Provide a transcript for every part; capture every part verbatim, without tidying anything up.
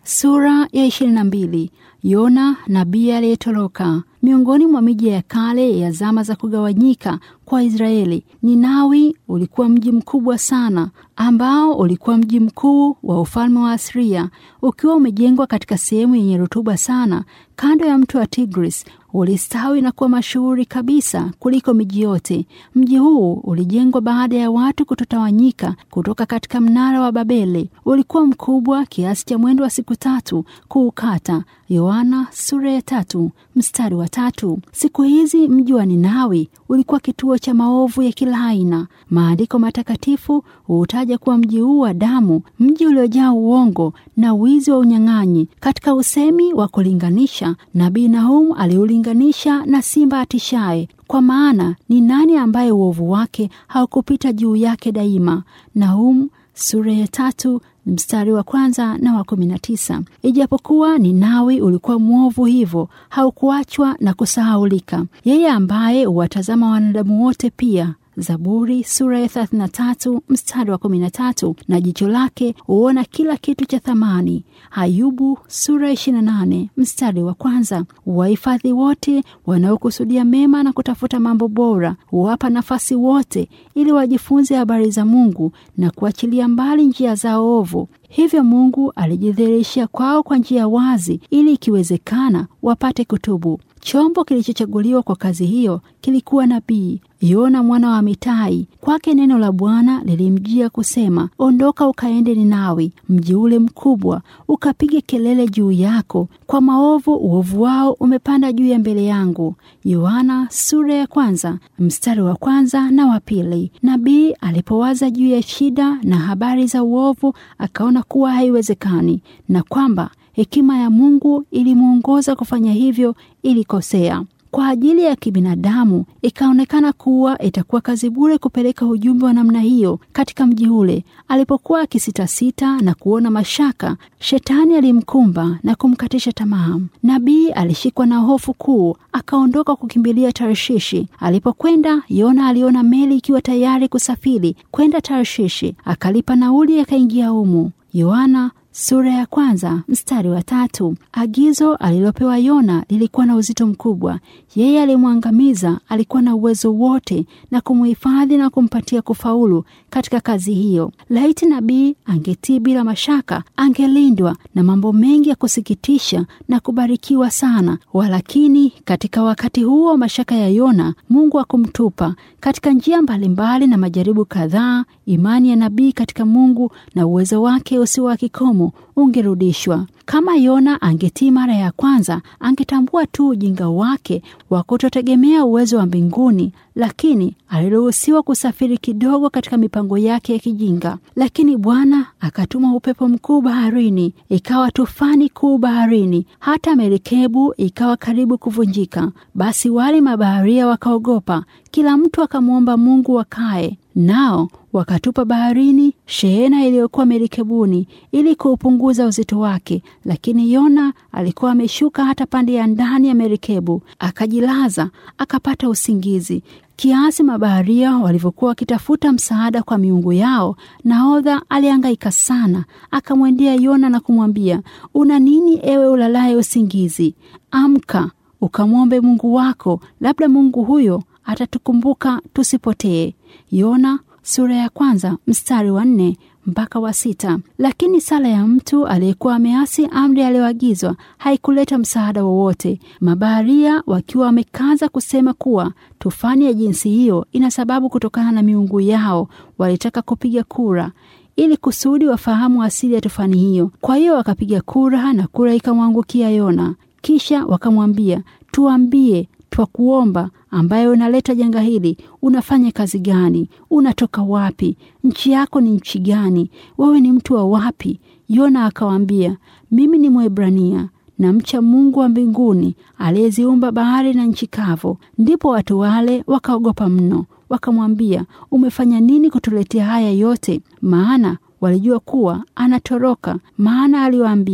Sura ya ishirini na mbili. Yona nabii aliyetoroka. Miongoni mwa miji ya kale ya zama za kugawanyika kwa Israeli, Ninawi ulikuwa mji mkubwa sana, ambao ulikuwa mji mkuu wa ufalme wa Asiria, ukiwa umejengwa katika sehemu yenye rutuba sana kando ya mto wa Tigris. Ulistawi na kuwa mashuhuri kabisa kuliko miji yote. Mji huu ulijengwa baada ya watu kutotawanyika kutoka katika mnara wa Babeli. Ulikuwa mkubwa kiasi cha mwendo wa siku tatu kuukata. Yohana sura ya tatu mstari wa tatu. Siku hizi mji wa Ninawi ulikuwa kituo cha maovu ya kila aina. Maandiko matakatifu huutaja kuwa mji huu wa damu, mji uliojaa uongo na wizi wa unyang'anyi. Katika usemi wa kulinganisha, nabii Nahum aliulinganisha na simba atishaye, kwa maana ni nani ambaye uovu wake haukupita juu yake daima? Nahum sura ya tatu mstari wa kwanza na wa kumi na tisa. Ijapokuwa Ninawi ulikuwa mwovu, hivyo haukuachwa na kusahaulika. Yeye ambaye huwatazama wanadamu wote pia. Zaburi sura ya thelathini na tatu mstari wa kumi na tatu, na jicho lake huona kila kitu cha thamani. Ayubu sura ya ishirini na nane mstari wa kwanza. Wahifadhi wote wanaokusudia mema na kutafuta mambo bora, huwapa nafasi wote ili wajifunze habari za Mungu na kuachilia mbali njia zao ovu. Hivyo Mungu alijidhihirisha kwao kwa njia wazi, ili ikiwezekana wapate kutubu. Chombo kilichochaguliwa kwa kazi hiyo kilikuwa nabii Yona mwana wa Amitai. Kwake neno la Bwana lilimjia kusema, ondoka ukaende Ninawi, mji ule mkubwa, ukapige kelele juu yako, kwa maovu uovu wao umepanda juu ya mbele yangu. Yohana sura ya kwanza mstari wa kwanza na wa pili. Nabii alipowaza juu ya shida na habari za uovu, akaona kuwa haiwezekani na kwamba hekima ya Mungu ilimuongoza kufanya hivyo, ilikosea. Kwa ajili ya kibinadamu ikaonekana kuwa itakuwa kazi bure kupeleka ujumbe wa namna hiyo katika mji ule. Alipokuwa akisitasita na kuona mashaka, shetani alimkumba na kumkatisha tamaa. Nabii alishikwa na hofu kuu, akaondoka kukimbilia Tarshishi. Alipokwenda, Yona aliona meli ikiwa tayari kusafiri kwenda Tarshishi, akalipa nauli, akaingia humo. Yohana sura ya kwanza mstari wa tatu. Agizo alilopewa Yona lilikuwa na uzito mkubwa. Yeye alimwangamiza, alikuwa na uwezo wote na kumuhifadhi na kumpatia kufaulu katika kazi hiyo. Laiti nabii angetii bila mashaka, angelindwa na mambo mengi ya kusikitisha na kubarikiwa sana. Walakini katika wakati huo mashaka ya Yona, Mungu hakumtupa. Katika njia mbalimbali na majaribu kadhaa, imani ya nabii katika Mungu na uwezo wake usio wa kikomo ungerudishwa. Kama Yona angetii mara ya kwanza, angetambua tu ujinga wake wa kutotegemea uwezo wa mbinguni, lakini aliruhusiwa kusafiri kidogo katika mipango yake ya kijinga. Lakini Bwana akatuma upepo mkuu baharini, ikawa tufani kuu baharini, hata merikebu ikawa karibu kuvunjika. Basi wale mabaharia wakaogopa, kila mtu akamwomba Mungu wakae. Nao wakatupa baharini shehena iliyokuwa merikebuni ili kuupunguza uzito wake. Lakini Yona alikuwa ameshuka hata pande ya ndani ya merikebu, akajilaza, akapata usingizi. Kiasi mabaharia walivyokuwa wakitafuta msaada kwa miungu yao, nahodha alihangaika sana. Akamwendea Yona na kumwambia, una nini ewe ulalaye usingizi? Amka ukamwombe Mungu wako, labda Mungu huyo atatukumbuka tusipotee. Yona sura ya kwanza mstari wa nne mpaka wa sita. Lakini sala ya mtu aliyekuwa ameasi amri aliyoagizwa haikuleta msaada wowote. Mabaharia wakiwa wamekaza kusema kuwa tufani ya jinsi hiyo ina sababu kutokana na miungu yao, walitaka kupiga kura ili kusudi wafahamu asili ya tufani hiyo. Kwa hiyo wakapiga kura na kura ikamwangukia Yona. Kisha wakamwambia, tuambie, twakuomba, ambaye unaleta janga hili, unafanya kazi gani? Unatoka wapi? Nchi yako ni nchi gani? Wewe ni mtu wa wapi? Yona akawaambia, mimi ni Mwebrania na mcha Mungu wa mbinguni aliyeziumba bahari na nchi kavu. Ndipo watu wale wakaogopa mno, wakamwambia, umefanya nini kutuletea haya yote? Maana walijua kuwa anatoroka, maana aliwaambia,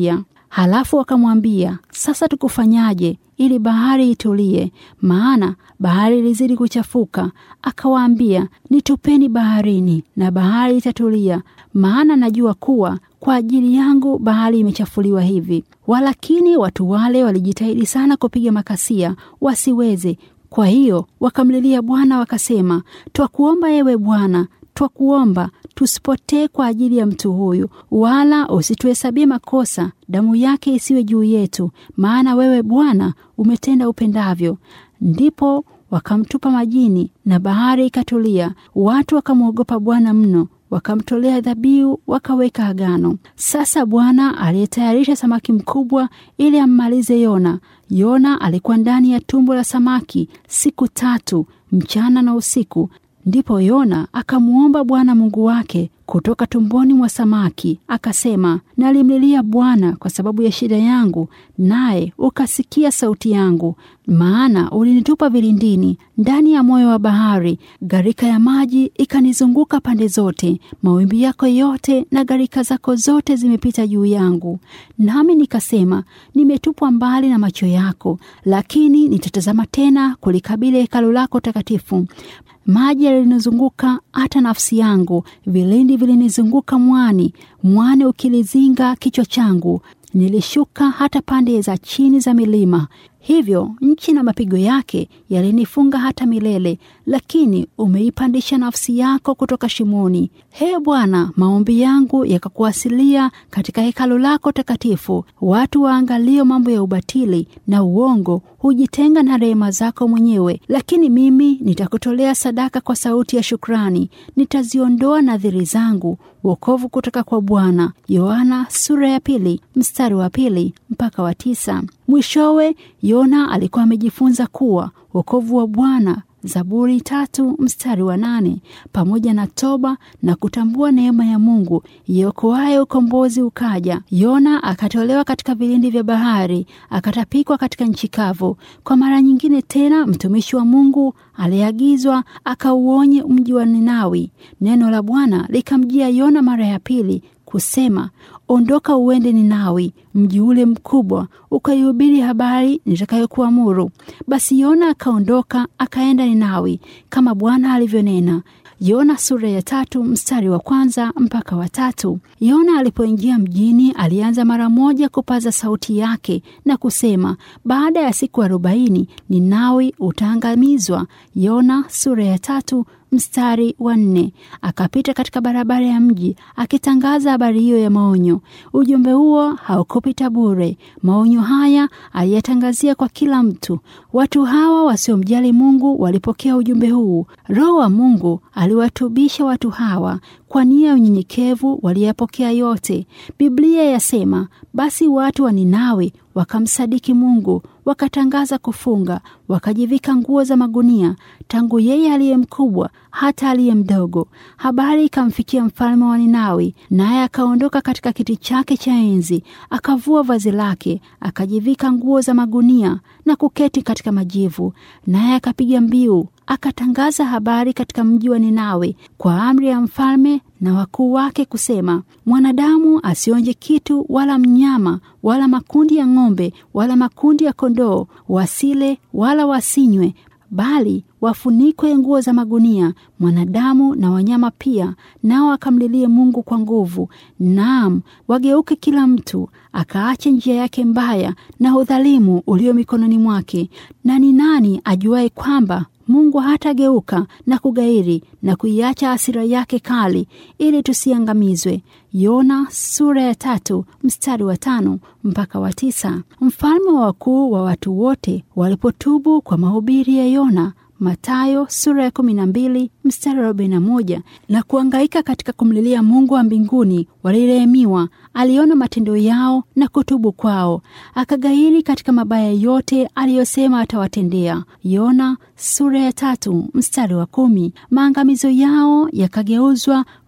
Halafu wakamwambia, sasa tukufanyaje ili bahari itulie? Maana bahari ilizidi kuchafuka. Akawaambia, nitupeni baharini na bahari itatulia, maana najua kuwa kwa ajili yangu bahari imechafuliwa hivi. Walakini watu wale walijitahidi sana kupiga makasia wasiweze. Kwa hiyo wakamlilia Bwana wakasema, twakuomba ewe Bwana, twakuomba tusipotee kwa ajili ya mtu huyu, wala usituhesabie makosa, damu yake isiwe juu yetu, maana wewe Bwana umetenda upendavyo. Ndipo wakamtupa majini na bahari ikatulia. Watu wakamwogopa Bwana mno, wakamtolea dhabihu, wakaweka agano. Sasa Bwana aliyetayarisha samaki mkubwa ili ammalize Yona. Yona alikuwa ndani ya tumbo la samaki siku tatu, mchana na usiku. Ndipo Yona akamuomba Bwana Mungu wake kutoka tumboni mwa samaki, akasema, nalimlilia Bwana kwa sababu ya shida yangu, naye ukasikia sauti yangu. Maana ulinitupa vilindini ndani ya moyo wa bahari, gharika ya maji ikanizunguka pande zote. Mawimbi yako yote na gharika zako zote zimepita juu yangu. Nami nikasema, nimetupwa mbali na macho yako, lakini nitatazama tena kulikabili hekalu lako takatifu. Maji yalinizunguka hata nafsi yangu, vilindi vilinizunguka mwani, mwani ukilizinga kichwa changu. Nilishuka hata pande za chini za milima. Hivyo nchi na mapigo yake yalinifunga hata milele, lakini umeipandisha nafsi yako kutoka shimoni. He Bwana, maombi yangu yakakuwasilia katika hekalu lako takatifu. Watu waangalio mambo ya ubatili na uongo hujitenga na rehema zako mwenyewe, lakini mimi nitakutolea sadaka kwa sauti ya shukrani. Nitaziondoa nadhiri zangu, wokovu kutoka kwa Bwana. Yohana sura ya pili mstari wa pili mpaka wa tisa. Mwishowe Yona alikuwa amejifunza kuwa wokovu wa Bwana, Zaburi tatu mstari wa nane, pamoja na toba na kutambua neema ya Mungu iokoayo, ukombozi ukaja. Yona akatolewa katika vilindi vya bahari, akatapikwa katika nchi kavu. Kwa mara nyingine tena mtumishi wa Mungu aliagizwa akauonye mji wa Ninawi. Neno la Bwana likamjia Yona mara ya pili kusema, ondoka uende Ninawi, mji ule mkubwa, ukaihubiri habari nitakayokuamuru. Basi Yona akaondoka akaenda Ninawi kama Bwana alivyonena. Yona sura ya tatu mstari wa kwanza mpaka wa tatu. Yona alipoingia mjini alianza mara moja kupaza sauti yake na kusema, baada ya siku arobaini Ninawi utaangamizwa. Yona sura ya tatu mstari wa nne. Akapita katika barabara ya mji akitangaza habari hiyo ya maonyo. Ujumbe huo haukupita bure. Maonyo haya aliyatangazia kwa kila mtu. Watu hawa wasiomjali Mungu walipokea ujumbe huu. Roho wa Mungu aliwatubisha watu hawa. Kwa nia ya unyenyekevu waliyapokea yote. Biblia yasema, basi watu wa Ninawi wakamsadiki Mungu, wakatangaza kufunga, wakajivika nguo za magunia, tangu yeye aliye mkubwa hata aliye mdogo. Habari ikamfikia mfalme wa Ninawi, naye akaondoka katika kiti chake cha enzi, akavua vazi lake, akajivika nguo za magunia na kuketi katika majivu. Naye akapiga mbiu, akatangaza habari katika mji wa Ninawi kwa amri ya mfalme na wakuu wake kusema, mwanadamu asionje kitu wala mnyama wala makundi ya ng'ombe wala makundi ya kondoo, wasile wala wasinywe, bali wafunikwe nguo za magunia, mwanadamu na wanyama pia, nao akamlilie Mungu kwa nguvu. Naam, wageuke kila mtu akaache njia yake mbaya na udhalimu ulio mikononi mwake. Na ni nani ajuaye kwamba Mungu hatageuka na kugairi na kuiacha hasira yake kali ili tusiangamizwe? Yona sura ya tatu mstari wa tano mpaka wa tisa. Mfalme wa wakuu wa watu wote walipotubu kwa mahubiri ya Yona, Mathayo sura ya kumi na mbili mstari wa arobaini na moja, na kuangaika katika kumlilia Mungu wa mbinguni, walirehemiwa. Aliona matendo yao na kutubu kwao, akagairi katika mabaya yote aliyosema atawatendea. Yona sura ya tatu mstari wa kumi. Maangamizo yao yakageuzwa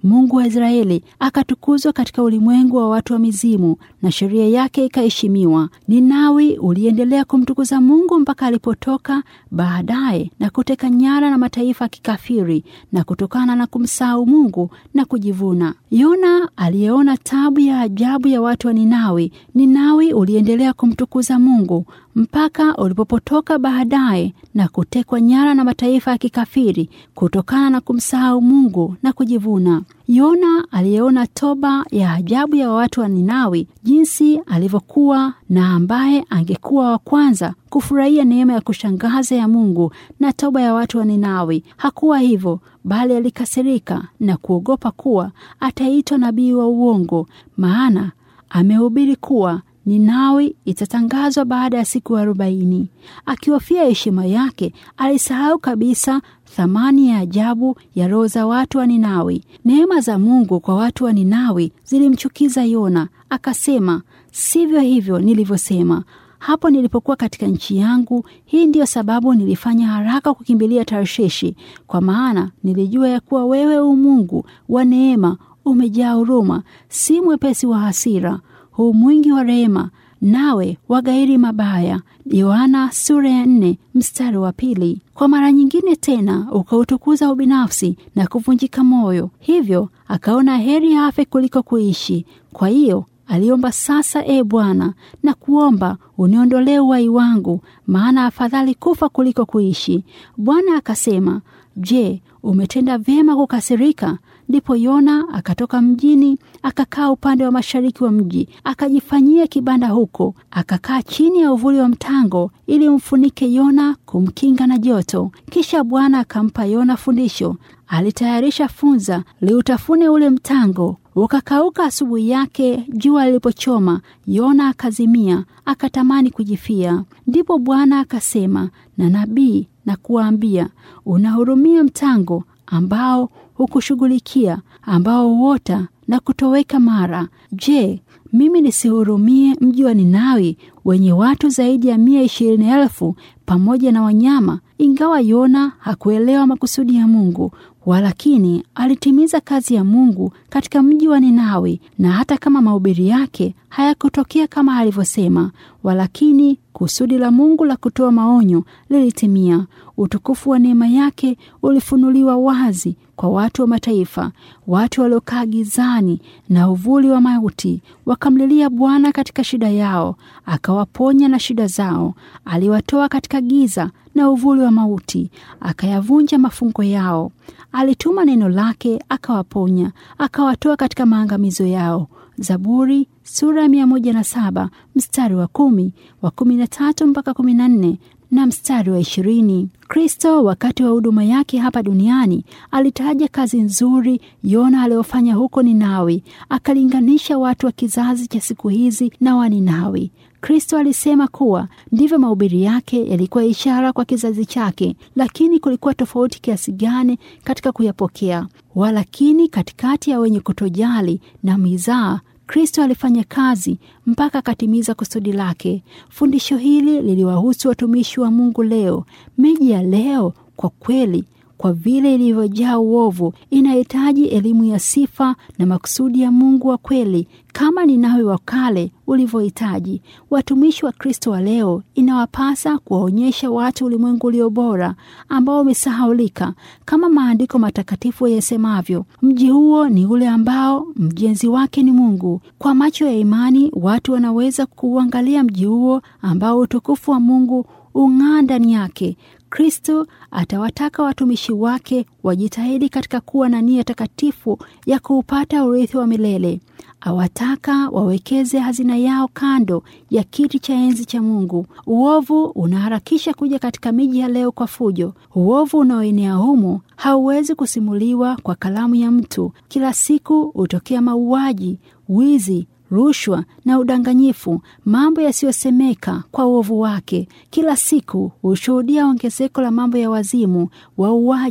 Mungu wa Israeli akatukuzwa katika ulimwengu wa watu wa mizimu na sheria yake ikaheshimiwa. Ninawi uliendelea kumtukuza Mungu mpaka alipotoka baadaye na kuteka nyara na mataifa ya kikafiri na kutokana na kumsahau Mungu na kujivuna. Yona aliyeona tabu ya ajabu ya watu wa Ninawi, Ninawi uliendelea kumtukuza Mungu mpaka ulipopotoka baadaye na kutekwa nyara na mataifa ya kikafiri kutokana na kumsahau Mungu na kujivuna. Yona aliyeona toba ya ajabu ya watu wa Ninawi, jinsi alivyokuwa na ambaye angekuwa wa kwanza kufurahia neema ya kushangaza ya Mungu na toba ya watu wa Ninawi, hakuwa hivyo, bali alikasirika na kuogopa kuwa ataitwa nabii wa uongo, maana amehubiri kuwa Ninawi itatangazwa baada ya siku arobaini. Akihofia heshima yake, alisahau kabisa thamani ya ajabu ya roho za watu wa Ninawi. Neema za Mungu kwa watu wa Ninawi zilimchukiza Yona, akasema, sivyo hivyo nilivyosema hapo nilipokuwa katika nchi yangu. Hii ndiyo sababu nilifanya haraka kukimbilia Tarshishi, kwa maana nilijua ya kuwa wewe u Mungu wa neema, umejaa huruma, si mwepesi wa hasira, huu mwingi wa rehema, nawe wagairi mabaya. Yohana sura ya nne mstari wa pili. Kwa mara nyingine tena ukautukuza ubinafsi na kuvunjika moyo, hivyo akaona heri afe kuliko kuishi. Kwa hiyo aliomba sasa, e Bwana, na kuomba uniondolee uhai wangu, maana afadhali kufa kuliko kuishi. Bwana akasema, je, umetenda vyema kukasirika? Ndipo Yona akatoka mjini, akakaa upande wa mashariki wa mji, akajifanyia kibanda huko, akakaa chini ya uvuli wa mtango ili umfunike Yona, kumkinga na joto. Kisha Bwana akampa Yona fundisho. Alitayarisha funza liutafune ule mtango, ukakauka. Asubuhi yake jua lilipochoma, Yona akazimia, akatamani kujifia. Ndipo Bwana akasema na nabii na kuambia, unahurumia mtango ambao hukushughulikia, ambao huota na kutoweka mara. Je, mimi nisihurumie mji wa Ninawi wenye watu zaidi ya mia ishirini elfu pamoja na wanyama? Ingawa Yona hakuelewa makusudi ya Mungu, walakini alitimiza kazi ya Mungu katika mji wa Ninawi, na hata kama mahubiri yake hayakutokea kama alivyosema, walakini kusudi la Mungu la kutoa maonyo lilitimia. Utukufu wa neema yake ulifunuliwa wazi kwa watu wa mataifa. Watu waliokaa gizani na uvuli wa mauti wakamlilia Bwana katika shida yao, akawaponya na shida zao. Aliwatoa katika giza na uvuli wa mauti, akayavunja mafungo yao. Alituma neno lake, akawaponya, akawatoa katika maangamizo yao. Zaburi sura mia moja na saba mstari wa kumi, wa kumi na tatu mpaka kumi na nne na mstari wa ishirini. Kristo wakati wa huduma yake hapa duniani alitaja kazi nzuri Yona aliyofanya huko Ninawi, akalinganisha watu wa kizazi cha siku hizi na wa Ninawi. Kristo alisema kuwa ndivyo mahubiri yake yalikuwa ishara kwa kizazi chake, lakini kulikuwa tofauti kiasi gani katika kuyapokea. Walakini katikati ya wenye kutojali na mizaa, Kristo alifanya kazi mpaka akatimiza kusudi lake. Fundisho hili liliwahusu watumishi wa Mungu leo. Miji ya leo kwa kweli, kwa vile ilivyojaa uovu, inahitaji elimu ya sifa na makusudi ya Mungu wa kweli, kama Ninawi wa kale ulivyohitaji. Watumishi wa Kristo wa leo inawapasa kuwaonyesha watu ulimwengu ulio bora ambao umesahaulika, kama maandiko matakatifu yasemavyo, mji huo ni ule ambao mjenzi wake ni Mungu. Kwa macho ya imani watu wanaweza kuuangalia mji huo ambao utukufu wa Mungu ung'aa ndani yake. Kristo atawataka watumishi wake wajitahidi katika kuwa na nia takatifu ya kuupata urithi wa milele. Awataka wawekeze hazina yao kando ya kiti cha enzi cha Mungu. Uovu unaharakisha kuja katika miji ya leo kwa fujo. Uovu unaoenea humo hauwezi kusimuliwa kwa kalamu ya mtu. Kila siku hutokea mauaji, wizi, rushwa na udanganyifu, mambo yasiyosemeka kwa uovu wake. Kila siku hushuhudia ongezeko la mambo ya wazimu, wauaji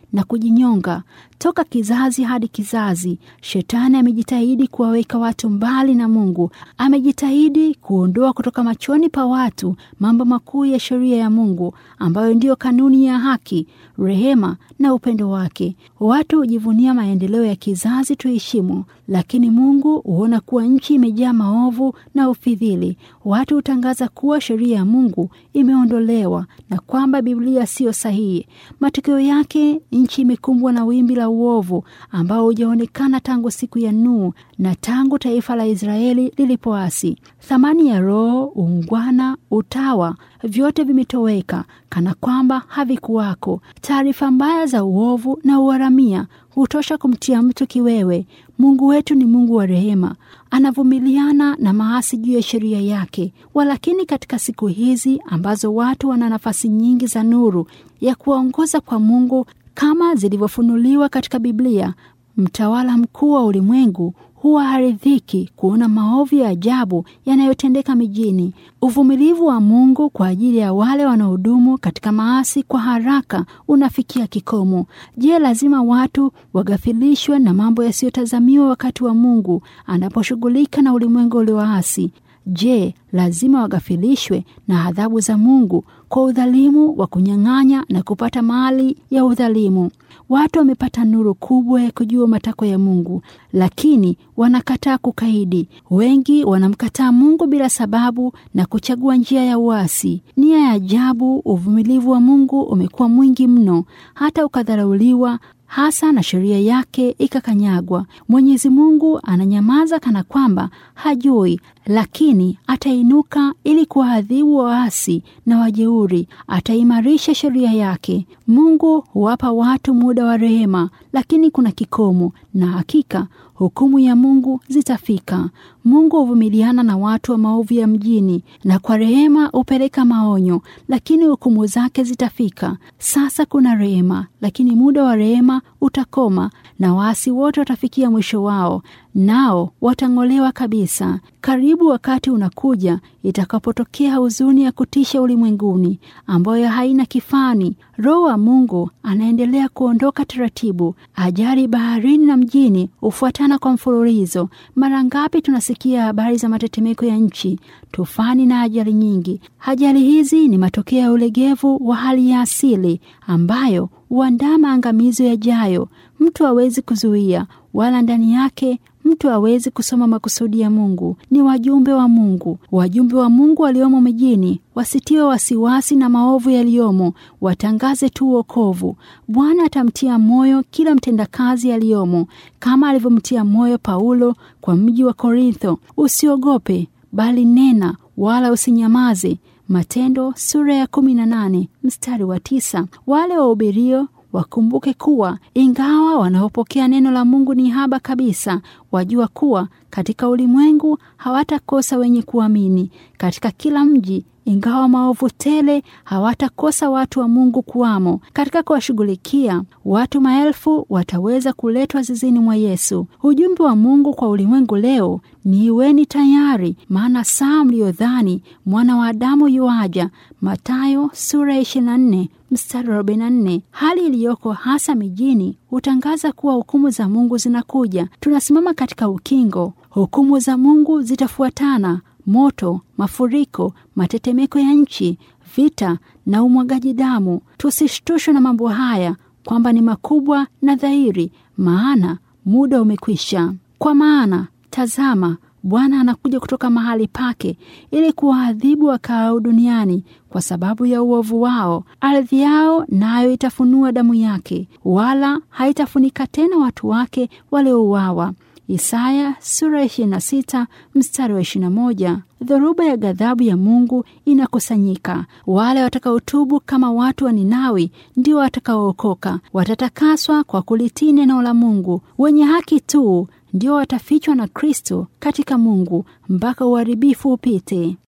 na kujinyonga. Toka kizazi hadi kizazi, Shetani amejitahidi kuwaweka watu mbali na Mungu. Amejitahidi kuondoa kutoka machoni pa watu mambo makuu ya sheria ya Mungu, ambayo ndiyo kanuni ya haki, rehema na upendo wake. Watu hujivunia maendeleo ya kizazi tuheshimu, lakini Mungu huona kuwa nchi imejaa maovu na ufidhili. Watu hutangaza kuwa sheria ya Mungu imeondolewa na kwamba Biblia siyo sahihi. Matokeo yake, nchi imekumbwa na wimbi la uovu ambao hujaonekana tangu siku ya Nuhu na tangu taifa la Israeli lilipoasi. Thamani ya roho, uungwana, utawa, vyote vimetoweka kana kwamba havikuwako. Taarifa mbaya za uovu na uharamia hutosha kumtia mtu kiwewe. Mungu wetu ni Mungu wa rehema, anavumiliana na maasi juu ya sheria yake. Walakini katika siku hizi ambazo watu wana nafasi nyingi za nuru ya kuwaongoza kwa Mungu kama zilivyofunuliwa katika Biblia, mtawala mkuu wa ulimwengu huwa haridhiki kuona maovu ya ajabu yanayotendeka mijini. Uvumilivu wa Mungu kwa ajili ya wale wanaodumu katika maasi kwa haraka unafikia kikomo. Je, lazima watu wagafilishwe na mambo yasiyotazamiwa wakati wa Mungu anaposhughulika na ulimwengu ulioasi? Je, lazima wagafilishwe na adhabu za Mungu kwa udhalimu wa kunyang'anya na kupata mali ya udhalimu? Watu wamepata nuru kubwa ya kujua matakwa ya Mungu, lakini wanakataa kukaidi. Wengi wanamkataa Mungu bila sababu na kuchagua njia ya uasi. Nia ya ajabu, uvumilivu wa Mungu umekuwa mwingi mno hata ukadharauliwa, hasa na sheria yake ikakanyagwa. Mwenyezi Mungu ananyamaza kana kwamba hajui, lakini atainuka ili kuwaadhibu waasi na wajeuri. Ataimarisha sheria yake. Mungu huwapa watu muda wa rehema, lakini kuna kikomo, na hakika hukumu ya Mungu zitafika. Mungu huvumiliana na watu wa maovu ya mjini, na kwa rehema hupeleka maonyo, lakini hukumu zake zitafika. Sasa kuna rehema, lakini muda wa rehema utakoma, na waasi wote watafikia mwisho wao, nao watang'olewa kabisa. Karibu wakati unakuja itakapotokea huzuni ya kutisha ulimwenguni ambayo haina kifani. Roho wa Mungu anaendelea kuondoka taratibu. Ajali baharini na mjini hufuatana kwa mfululizo. Mara ngapi tunasikia habari za matetemeko ya nchi, tufani na ajali nyingi. Ajali hizi ni matokeo ya ulegevu wa hali ya asili ambayo huandaa maangamizo yajayo. Mtu hawezi kuzuia, wala ndani yake mtu hawezi kusoma makusudi ya Mungu. Ni wajumbe wa Mungu. Wajumbe wa Mungu waliomo mijini wasitiwe wasiwasi na maovu yaliyomo, watangaze tu wokovu. Bwana atamtia moyo kila mtendakazi aliyomo, kama alivyomtia moyo Paulo kwa mji wa Korintho. Usiogope, bali nena, wala usinyamaze. Matendo sura ya kumi na nane mstari wa tisa. Wale wahubirio wakumbuke kuwa ingawa wanaopokea neno la Mungu ni haba kabisa, wajua kuwa katika ulimwengu hawatakosa wenye kuamini. Katika kila mji, ingawa maovu tele, hawatakosa watu wa Mungu kuwamo. Katika kuwashughulikia watu, maelfu wataweza kuletwa zizini mwa Yesu. Ujumbe wa Mungu kwa ulimwengu leo ni iweni tayari, maana saa mliodhani mwana wa Adamu yuaja. Mathayo sura ya ishirini na nne mstari wa arobaini na nne. Hali iliyoko hasa mijini hutangaza kuwa hukumu za Mungu zinakuja. Tunasimama katika ukingo. Hukumu za Mungu zitafuatana: moto, mafuriko, matetemeko ya nchi, vita na umwagaji damu. Tusishtushwe na mambo haya kwamba ni makubwa na dhahiri, maana muda umekwisha. Kwa maana tazama, Bwana anakuja kutoka mahali pake ili kuwaadhibu wakaao duniani kwa sababu ya uovu wao. Ardhi yao nayo itafunua damu yake, wala haitafunika tena watu wake waliouawa. Isaya sura ishirini na sita mstari wa ishirini na moja. Dhoruba ya ghadhabu ya Mungu inakusanyika. Wale watakaotubu kama watu wa Ninawi ndio watakaookoka. Watatakaswa kwa kulitii neno la Mungu. Wenye haki tu ndio watafichwa na Kristo katika Mungu mpaka uharibifu upite.